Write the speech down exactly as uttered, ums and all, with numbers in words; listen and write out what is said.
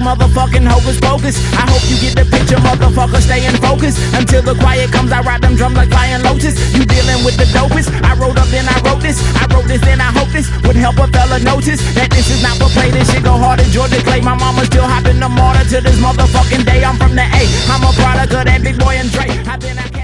motherfucking hocus pocus. I hope you get the picture, motherfucker, staying focused. Until the quiet comes, I ride them drums like flying lotus. You dealing with the dopest. I wrote up, then I wrote this. I wrote this, then I hope this would help a fella notice that this is not for play. This shit go hard as Georgia Clay. My mama still hopping the mortar to this motherfucking day. I'm from the A. I'm a product of that big boy and Dre. I been, I